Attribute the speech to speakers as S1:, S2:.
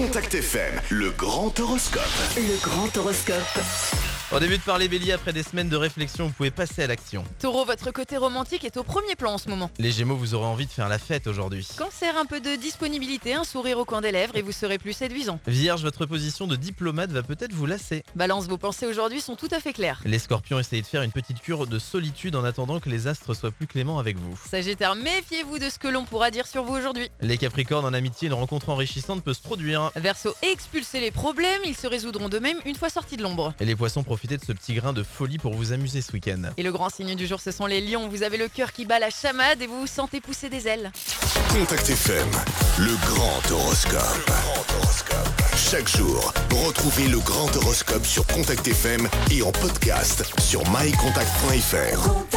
S1: Contact FM, le grand horoscope.
S2: Le grand horoscope.
S3: On débute par les béliers, après des semaines de réflexion, vous pouvez passer à l'action.
S4: Taureau, votre côté romantique est au premier plan en ce moment.
S3: Les gémeaux, vous aurez envie de faire la fête aujourd'hui.
S4: Cancer, un peu de disponibilité, un sourire au coin des lèvres et vous serez plus séduisant.
S3: Vierge, votre position de diplomate va peut-être vous lasser.
S4: Balance, vos pensées aujourd'hui sont tout à fait claires.
S3: Les scorpions, essayez de faire une petite cure de solitude en attendant que les astres soient plus cléments avec vous.
S4: Sagittaire, méfiez-vous de ce que l'on pourra dire sur vous aujourd'hui.
S3: Les capricornes, en amitié, une rencontre enrichissante peut se produire.
S4: Verseau, expulsez les problèmes, ils se résoudront d'eux-mêmes une fois sortis de l'ombre.
S3: Et les poissons, profitez de ce petit grain de folie pour vous amuser ce week-end.
S4: Et le grand signe du jour, ce sont les lions. Vous avez le cœur qui bat la chamade et vous vous sentez pousser des ailes.
S1: Contact FM, le grand horoscope. Chaque jour, retrouvez le grand horoscope sur Contact FM et en podcast sur mycontact.fr.